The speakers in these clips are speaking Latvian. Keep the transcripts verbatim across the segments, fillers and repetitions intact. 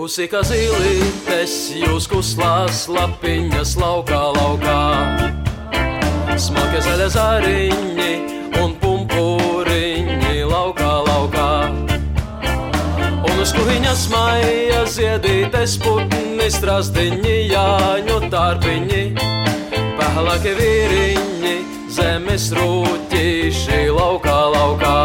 Jūsi kā zīlītes, jūs kuslās lapiņas laukā, laukā. Smalkie zaļa zariņi un pumpuriņi laukā, laukā. Un uz kuhiņas maija ziedītes putni, strazdiņi, jāņu tārpiņi, pehlākie vīriņi, zemes rūķīši laukā, laukā.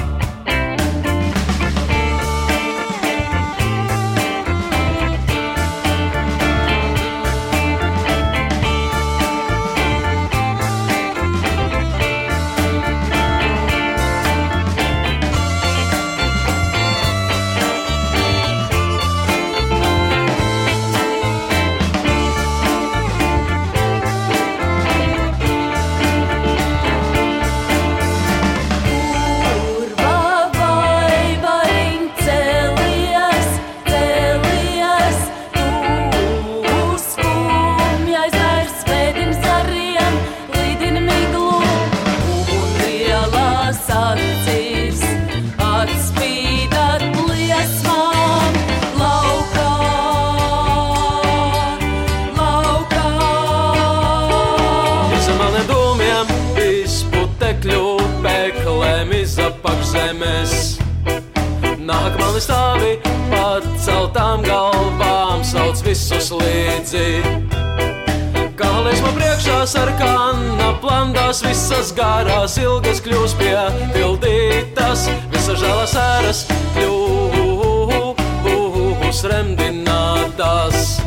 Zemes. Nāk mani stāvi pat celtām galvām, sauc visus līdzi. Kālies man priekšā sarkana plandās, visas garās ilgas kļūs piepildītas, visas žēlas ēras kļūs remdinātas.